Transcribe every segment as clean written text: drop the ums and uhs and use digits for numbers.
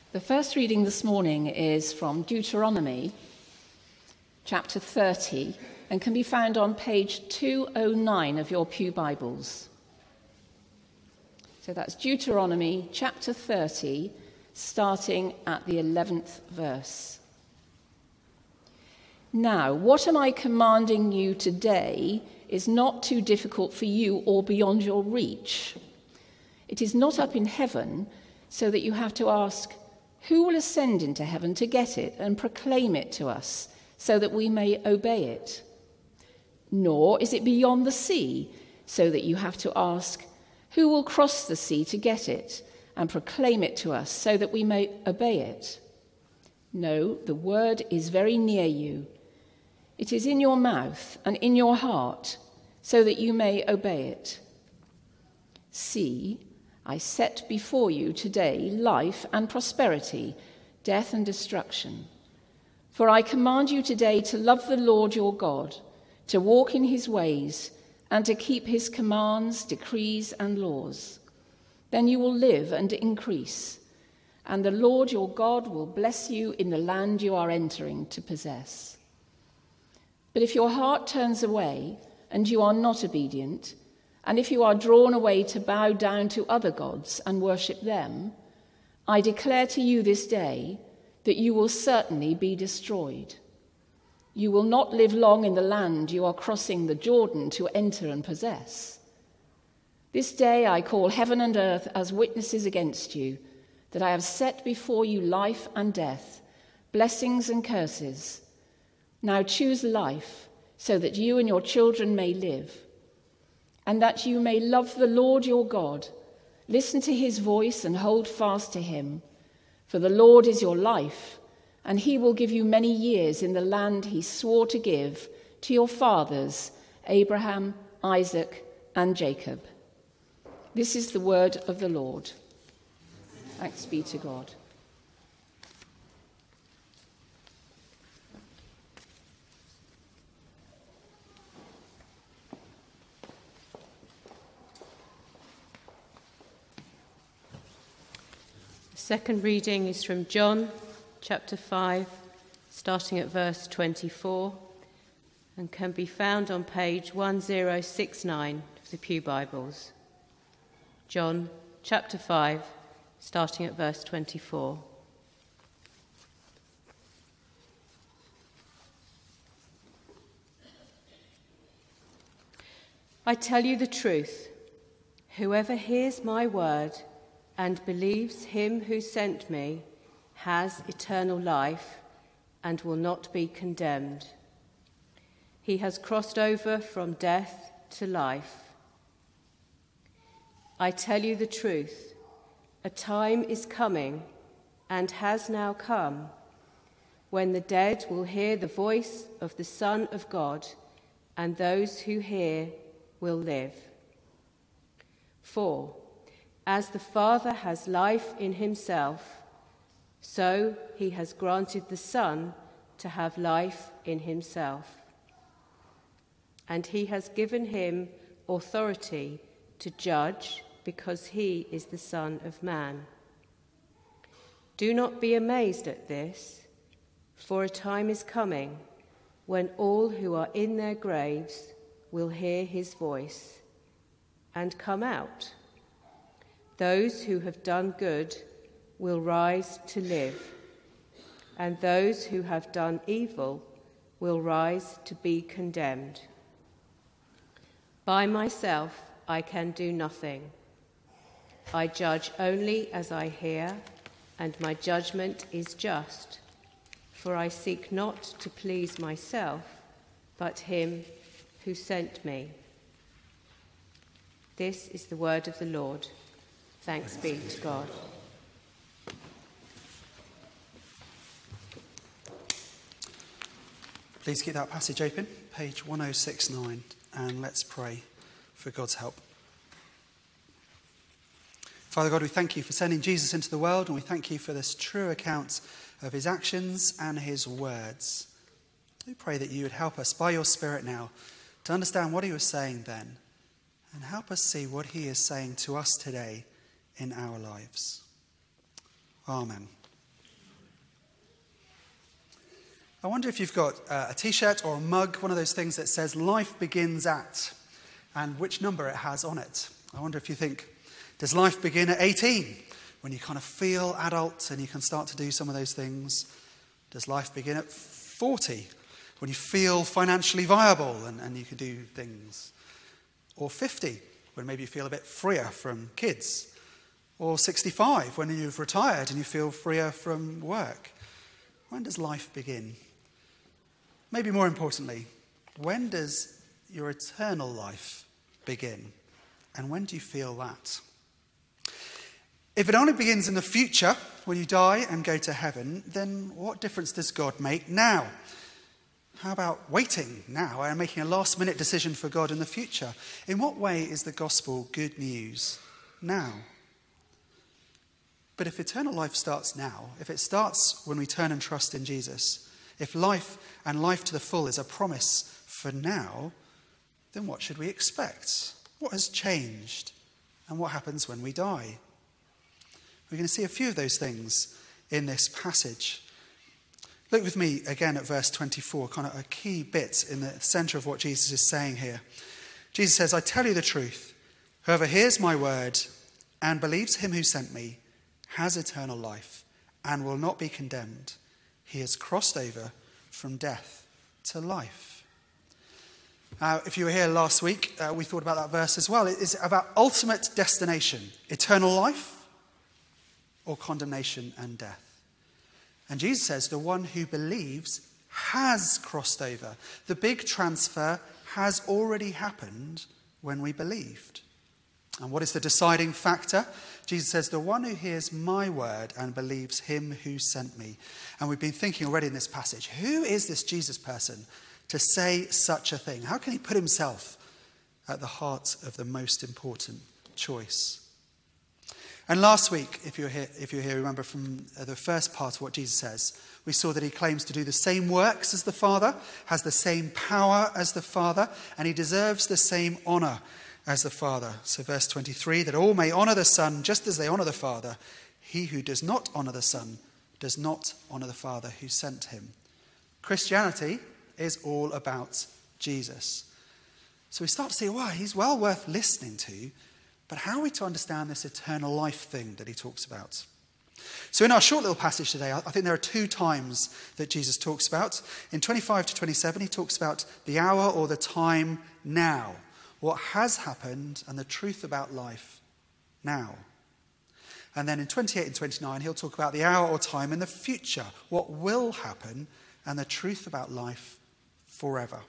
The first reading this morning is from Deuteronomy, chapter 30, and can be found on page 209 of your Pew Bibles. So that's Deuteronomy, chapter 30, starting at the 11th verse. Now, what am I commanding you today is not too difficult for you or beyond your reach. It is not up in heaven, so that you have to ask, who will ascend into heaven to get it and proclaim it to us, so that we may obey it? Nor is it beyond the sea, so that you have to ask, who will cross the sea to get it and proclaim it to us, so that we may obey it? No, the word is very near you. It is in your mouth and in your heart, so that you may obey it. See, I set before you today life and prosperity, death and destruction. For I command you today to love the Lord your God, to walk in his ways, and to keep his commands, decrees, and laws. Then you will live and increase, and the Lord your God will bless you in the land you are entering to possess. But if your heart turns away and you are not obedient, and if you are drawn away to bow down to other gods and worship them, I declare to you this day that you will certainly be destroyed. You will not live long in the land you are crossing the Jordan to enter and possess. This day I call heaven and earth as witnesses against you, that I have set before you life and death, blessings and curses. Now choose life, so that you and your children may live, and that you may love the Lord your God, listen to his voice and hold fast to him. For the Lord is your life, and he will give you many years in the land he swore to give to your fathers, Abraham, Isaac, and Jacob. This is the word of the Lord. Thanks be to God. Second reading is from John, chapter 5, starting at verse 24, and can be found on page 1069 of the Pew Bibles. John, chapter 5, starting at verse 24. I tell you the truth, whoever hears my word and believes him who sent me has eternal life and will not be condemned. He has crossed over from death to life. I tell you the truth, a time is coming and has now come when the dead will hear the voice of the Son of God, and those who hear will live. For as the Father has life in himself, so he has granted the Son to have life in himself. And he has given him authority to judge, because he is the Son of Man. Do not be amazed at this, for a time is coming when all who are in their graves will hear his voice and come out. Those who have done good will rise to live, and those who have done evil will rise to be condemned. By myself I can do nothing. I judge only as I hear, and my judgment is just, for I seek not to please myself, but him who sent me. This is the word of the Lord. Thanks be to God. Please keep that passage open, page 1069, and let's pray for God's help. Father God, we thank you for sending Jesus into the world, and we thank you for this true account of his actions and his words. We pray that you would help us by your Spirit now to understand what he was saying then, and help us see what he is saying to us today in our lives. Amen. I wonder if you've got a t-shirt or a mug, one of those things that says life begins at, and which number it has on it. I wonder if you think, does life begin at 18, when you kind of feel adult and you can start to do some of those things? Does life begin at 40, when you feel financially viable and you can do things? Or 50, when maybe you feel a bit freer from kids? Or 65, when you've retired and you feel freer from work? When does life begin? Maybe more importantly, when does your eternal life begin? And when do you feel that? If it only begins in the future, when you die and go to heaven, then what difference does God make now? How about waiting now and making a last-minute decision for God in the future? In what way is the gospel good news now? But if eternal life starts now, if it starts when we turn and trust in Jesus, if life and life to the full is a promise for now, then what should we expect? What has changed? And what happens when we die? We're going to see a few of those things in this passage. Look with me again at verse 24, kind of a key bit in the centre of what Jesus is saying here. Jesus says, I tell you the truth, whoever hears my word and believes him who sent me has eternal life and will not be condemned. He has crossed over from death to life. If you were here last week, we thought about that verse as well. It is about ultimate destination, eternal life or condemnation and death. And Jesus says the one who believes has crossed over. The big transfer has already happened when we believed. And what is the deciding factor? Jesus says, the one who hears my word and believes him who sent me. And we've been thinking already in this passage, who is this Jesus person to say such a thing? How can he put himself at the heart of the most important choice? And last week, if you're here, remember from the first part of what Jesus says, we saw that he claims to do the same works as the Father, has the same power as the Father, and he deserves the same honour as the Father. So verse 23, that all may honour the Son just as they honour the Father. He who does not honour the Son does not honour the Father who sent him. Christianity is all about Jesus. So we start to see, wow, he's well worth listening to, but how are we to understand this eternal life thing that he talks about? So in our short little passage today, I think there are two times that Jesus talks about. In 25 to 27, he talks about the hour or the time now, what has happened and the truth about life now. And then in 28 and 29, he'll talk about the hour or time in the future, what will happen and the truth about life forever.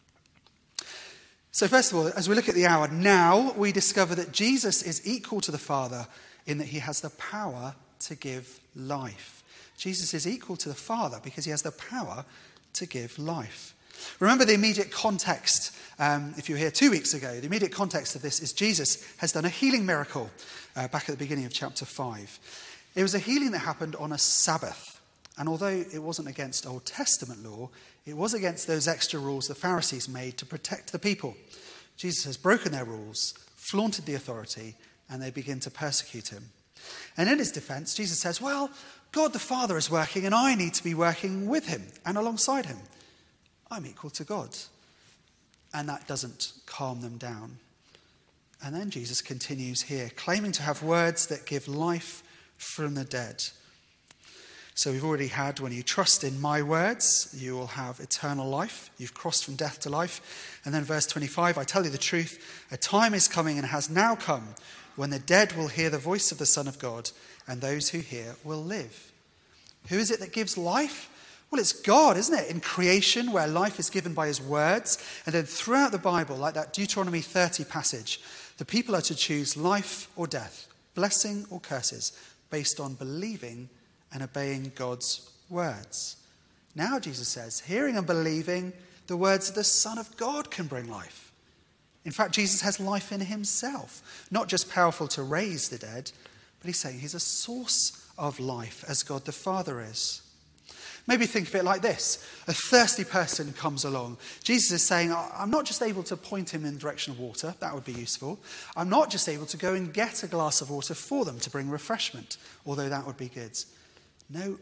So first of all, as we look at the hour now, we discover that Jesus is equal to the Father in that he has the power to give life. Jesus is equal to the Father because he has the power to give life. Remember the immediate context, if you were here 2 weeks ago, the immediate context of this is Jesus has done a healing miracle back at the beginning of chapter 5. It was a healing that happened on a Sabbath. And although it wasn't against Old Testament law, it was against those extra rules the Pharisees made to protect the people. Jesus has broken their rules, flaunted the authority, and they begin to persecute him. And in his defense, Jesus says, well, God the Father is working and I need to be working with him and alongside him. I'm equal to God. And that doesn't calm them down. And then Jesus continues here, claiming to have words that give life from the dead. So we've already had, when you trust in my words, you will have eternal life. You've crossed from death to life. And then verse 25, I tell you the truth, a time is coming and has now come when the dead will hear the voice of the Son of God, and those who hear will live. Who is it that gives life? Well, it's God, isn't it? In creation, where life is given by his words. And then throughout the Bible, like that Deuteronomy 30 passage, the people are to choose life or death, blessing or curses, based on believing and obeying God's words. Now, Jesus says, hearing and believing the words of the Son of God can bring life. In fact, Jesus has life in himself, not just powerful to raise the dead, but he's saying he's a source of life as God the Father is. Maybe think of it like this. A thirsty person comes along. Jesus is saying, I'm not just able to point him in the direction of water. That would be useful. I'm not just able to go and get a glass of water for them to bring refreshment, although that would be good. No,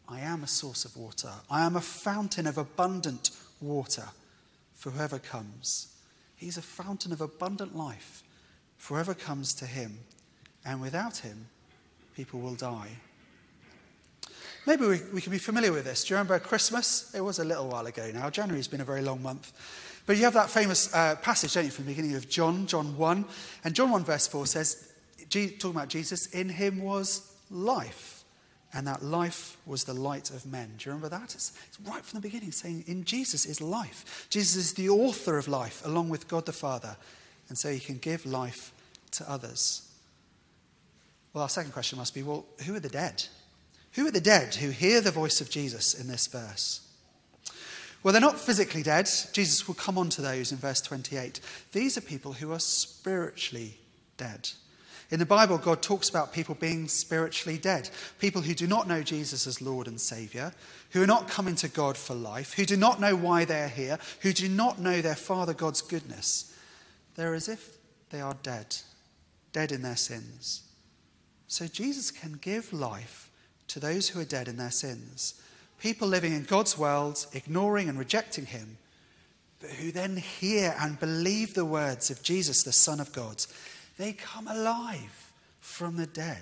I am a source of water. I am a fountain of abundant water for whoever comes. He's a fountain of abundant life for whoever comes to him. And without him, people will die. Maybe we can be familiar with this. Do you remember Christmas? It was a little while ago now. January's been a very long month. But you have that famous passage, don't you, from the beginning of John 1. And John 1 verse 4 says, talking about Jesus, in him was life. And that life was the light of men. Do you remember that? It's right from the beginning saying in Jesus is life. Jesus is the author of life along with God the Father. And so he can give life to others. Well, our second question must be, well, who are the dead? Who are the dead who hear the voice of Jesus in this verse? Well, they're not physically dead. Jesus will come on to those in verse 28. These are people who are spiritually dead. In the Bible, God talks about people being spiritually dead. People who do not know Jesus as Lord and Saviour, who are not coming to God for life, who do not know why they're here, who do not know their Father God's goodness. They're as if they are dead in their sins. So Jesus can give life to those who are dead in their sins. People living in God's world, ignoring and rejecting him, but who then hear and believe the words of Jesus, the Son of God. They come alive from the dead.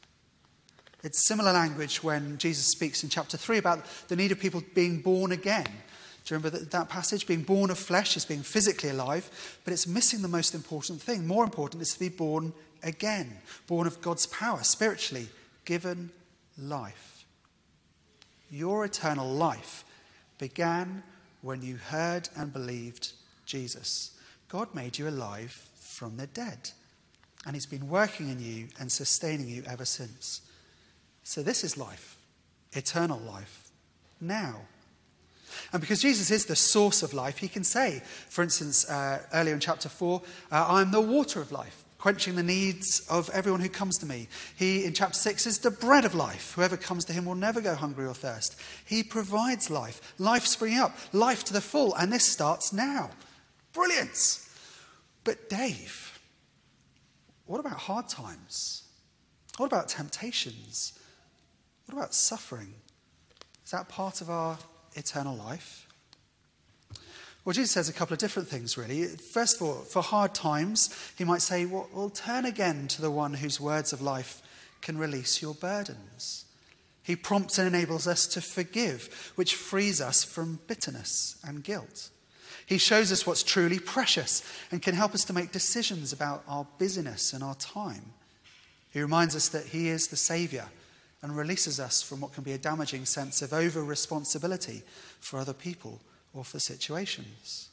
It's similar language when Jesus speaks in chapter 3 about the need of people being born again. Do you remember that passage? Being born of flesh is being physically alive, but it's missing the most important thing. More important is to be born again, born of God's power, spiritually given life. Your eternal life began when you heard and believed Jesus. God made you alive from the dead, and he's been working in you and sustaining you ever since. So this is life, eternal life, now. And because Jesus is the source of life, he can say, for instance, earlier in chapter 4, I am the water of life, quenching the needs of everyone who comes to me. He, in chapter 6, is the bread of life. Whoever comes to him will never go hungry or thirst. He provides life springing up, life to the full, and this starts now. Brilliant! But Dave, what about hard times? What about temptations? What about suffering? Is that part of our eternal life? Well, Jesus says a couple of different things, really. First of all, for hard times, he might say, well, turn again to the one whose words of life can release your burdens. He prompts and enables us to forgive, which frees us from bitterness and guilt. He shows us what's truly precious and can help us to make decisions about our busyness and our time. He reminds us that he is the Saviour and releases us from what can be a damaging sense of over-responsibility for other people or for situations.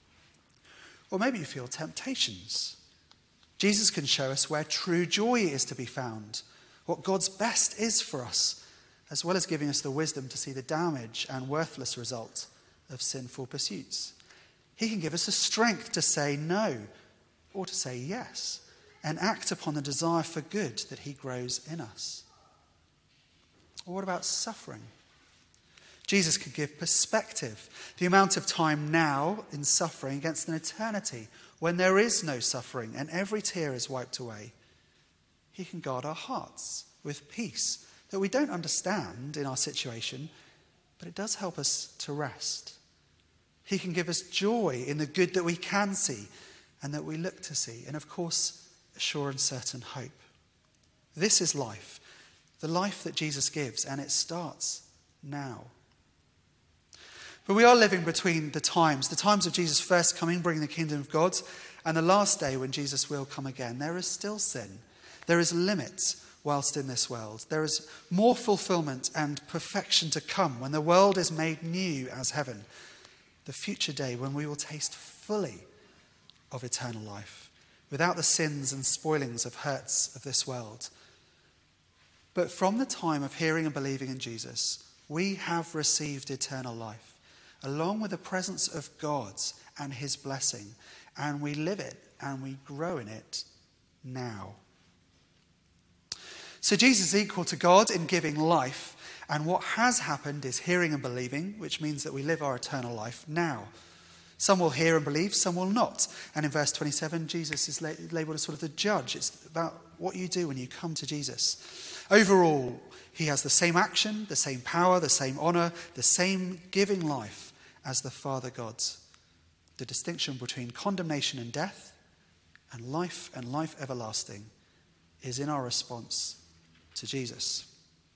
Or maybe you feel temptations. Jesus can show us where true joy is to be found, what God's best is for us, as well as giving us the wisdom to see the damage and worthless result of sinful pursuits. He can give us the strength to say no or to say yes and act upon the desire for good that he grows in us. Or what about suffering? Jesus can give perspective, the amount of time now in suffering against an eternity when there is no suffering and every tear is wiped away. He can guard our hearts with peace that we don't understand in our situation, but it does help us to rest. He can give us joy in the good that we can see and that we look to see, and of course, a sure and certain hope. This is life, the life that Jesus gives, and it starts now. But we are living between the times of Jesus first coming, bringing the kingdom of God, and the last day when Jesus will come again. There is still sin. There is limits whilst in this world. There is more fulfillment and perfection to come when the world is made new as heaven. The future day when we will taste fully of eternal life, without the sins and spoilings of hurts of this world. But from the time of hearing and believing in Jesus, we have received eternal life, along with the presence of God and his blessing, and we live it and we grow in it now. So Jesus is equal to God in giving life, and what has happened is hearing and believing, which means that we live our eternal life now. Some will hear and believe, some will not. And in verse 27, Jesus is labelled as sort of the judge. It's about what you do when you come to Jesus. Overall, he has the same action, the same power, the same honor, the same giving life as the Father God. The distinction between condemnation and death and life everlasting is in our response to Jesus.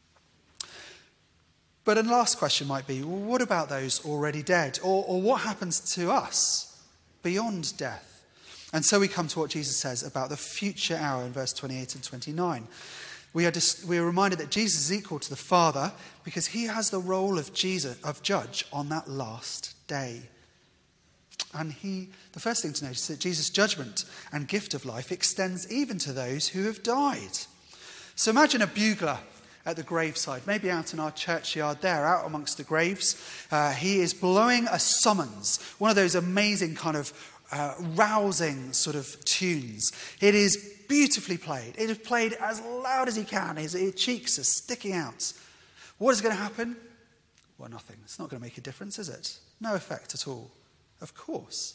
But a last question might be, well, what about those already dead? Or what happens to us beyond death? And so we come to what Jesus says about the future hour in verse 28 and 29. We are reminded that Jesus is equal to the Father because he has the role of judge on that last day. And the first thing to notice is that Jesus' judgment and gift of life extends even to those who have died. So imagine a bugler at the graveside, maybe out in our churchyard there, out amongst the graves. He is blowing a summons, one of those amazing kind of rousing sort of tunes. It is beautifully played. It is played as loud as he can. His cheeks are sticking out. What is going to happen? Well, nothing. It's not going to make a difference, is it? No effect at all. Of course.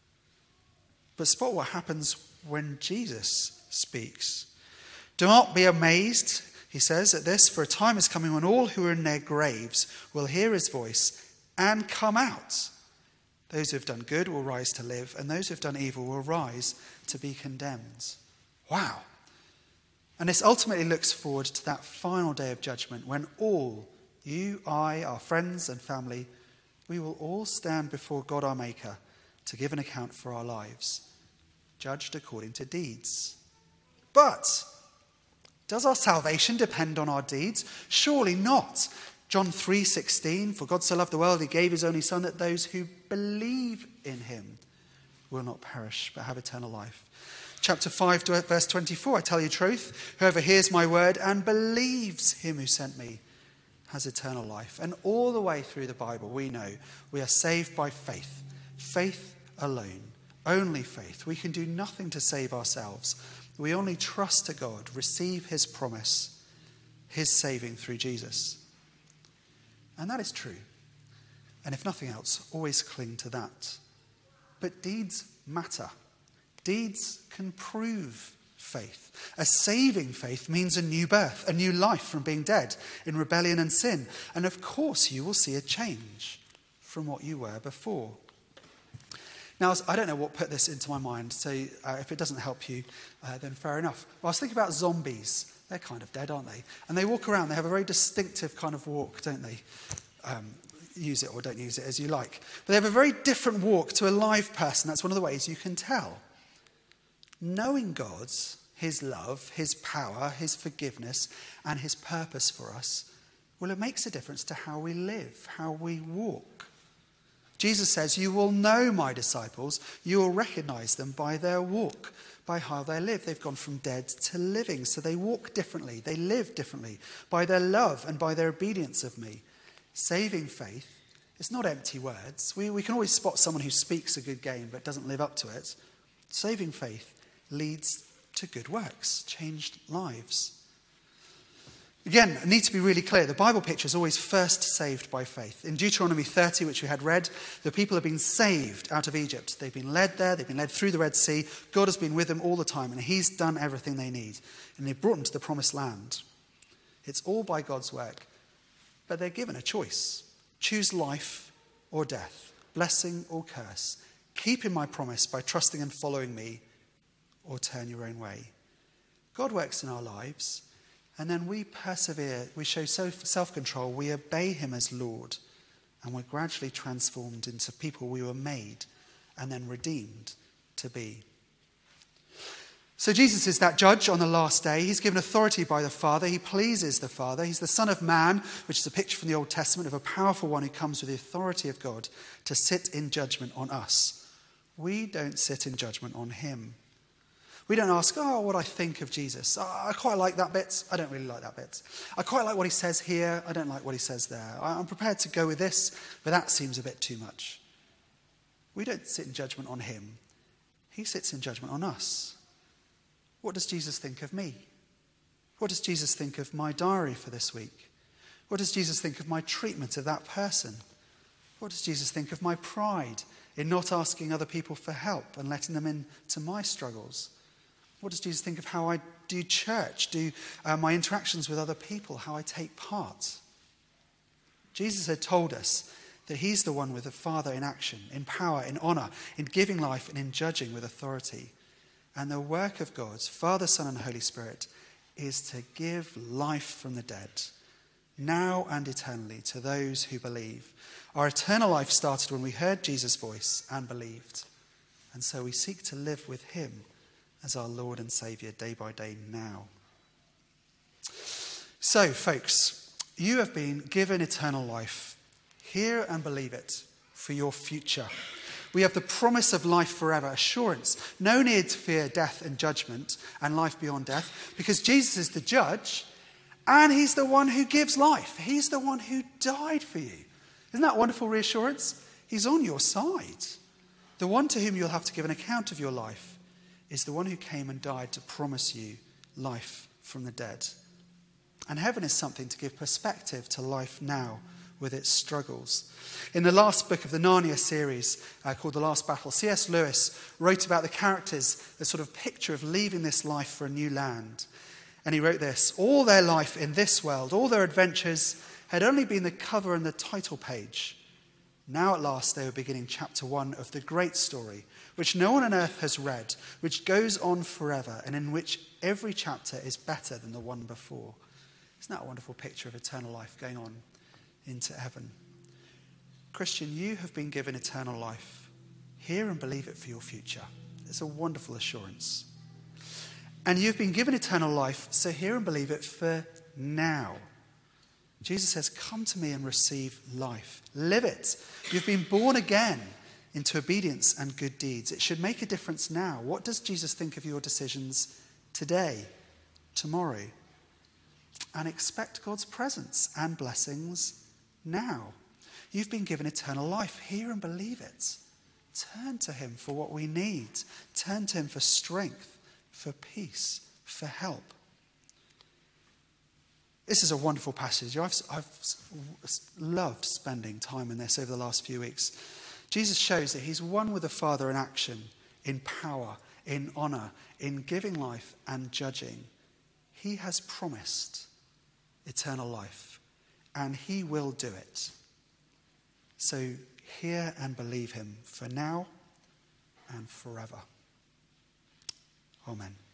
But spot what happens when Jesus speaks. Do not be amazed, he says, at this, for a time is coming when all who are in their graves will hear his voice and come out. Those who have done good will rise to live, and those who have done evil will rise to be condemned. Wow. And this ultimately looks forward to that final day of judgment when all, you, I, our friends and family, we will all stand before God our Maker to give an account for our lives, judged according to deeds. But does our salvation depend on our deeds? Surely not. John 3:16, for God so loved the world, he gave his only Son, that those who believe in him will not perish, but have eternal life. Chapter 5, verse 24, I tell you the truth, whoever hears my word and believes him who sent me has eternal life. And all the way through the Bible, we know we are saved by faith. Faith alone. Only faith. We can do nothing to save ourselves. We only trust to God, receive his promise, his saving through Jesus. And that is true. And if nothing else, always cling to that. But deeds matter. Deeds can prove faith. A saving faith means a new birth, a new life from being dead in rebellion and sin. And of course, you will see a change from what you were before. Now, I don't know what put this into my mind, so if it doesn't help you, then fair enough. Well, I was thinking about zombies. They're kind of dead, aren't they? And they walk around. They have a very distinctive kind of walk, don't they? Use it or don't use it as you like. But they have a very different walk to a live person. That's one of the ways you can tell. Knowing God, his love, his power, his forgiveness, and his purpose for us, well, it makes a difference to how we live, how we walk. Jesus says, you will know my disciples, you will recognize them by their walk, by how they live. They've gone from dead to living, so they walk differently, they live differently, by their love and by their obedience of me. Saving faith is not empty words. We can always spot someone who speaks a good game but doesn't live up to it. Saving faith leads to good works, changed lives. Again, I need to be really clear. The Bible picture is always first saved by faith. In Deuteronomy 30, which we had read, the people have been saved out of Egypt. They've been led there. They've been led through the Red Sea. God has been with them all the time, and he's done everything they need. And they've brought them to the promised land. It's all by God's work. But they're given a choice. Choose life or death, blessing or curse. Keep in my promise by trusting and following me, or turn your own way. God works in our lives. And then we persevere, we show self-control, we obey him as Lord, and we're gradually transformed into people we were made and then redeemed to be. So Jesus is that judge on the last day. He's given authority by the Father. He pleases the Father. He's the Son of Man, which is a picture from the Old Testament of a powerful one who comes with the authority of God to sit in judgment on us. We don't sit in judgment on him. We don't ask, what I think of Jesus. I quite like that bit. I don't really like that bit. I quite like what he says here. I don't like what he says there. I'm prepared to go with this, but that seems a bit too much. We don't sit in judgment on him. He sits in judgment on us. What does Jesus think of me? What does Jesus think of my diary for this week? What does Jesus think of my treatment of that person? What does Jesus think of my pride in not asking other people for help and letting them into my struggles? What does Jesus think of how I do church, do my interactions with other people, how I take part? Jesus had told us that he's the one with the Father in action, in power, in honour, in giving life, and in judging with authority. And the work of God, Father, Son, and Holy Spirit, is to give life from the dead, now and eternally, to those who believe. Our eternal life started when we heard Jesus' voice and believed. And so we seek to live with him as our Lord and Saviour day by day now. So, folks, you have been given eternal life. Hear and believe it for your future. We have the promise of life forever, assurance. No need to fear death and judgment and life beyond death, because Jesus is the judge and he's the one who gives life. He's the one who died for you. Isn't that wonderful reassurance? He's on your side. The one to whom you'll have to give an account of your life is the one who came and died to promise you life from the dead. And heaven is something to give perspective to life now with its struggles. In the last book of the Narnia series, called The Last Battle, C.S. Lewis wrote about the characters, the sort of picture of leaving this life for a new land. And he wrote this: all their life in this world, all their adventures, had only been the cover and the title page. Now at last they were beginning chapter 1 of the great story, which no one on earth has read, which goes on forever, and in which every chapter is better than the one before. Isn't that a wonderful picture of eternal life going on into heaven? Christian, you have been given eternal life. Hear and believe it for your future. It's a wonderful assurance. And you've been given eternal life, so hear and believe it for now. Jesus says, come to me and receive life. Live it. You've been born again into obedience and good deeds. It should make a difference now. What does Jesus think of your decisions today, tomorrow? And expect God's presence and blessings now. You've been given eternal life. Hear and believe it. Turn to him for what we need. Turn to him for strength, for peace, for help. This is a wonderful passage. I've loved spending time in this over the last few weeks. Jesus shows that he's one with the Father in action, in power, in honour, in giving life and judging. He has promised eternal life, and he will do it. So hear and believe him for now and forever. Amen.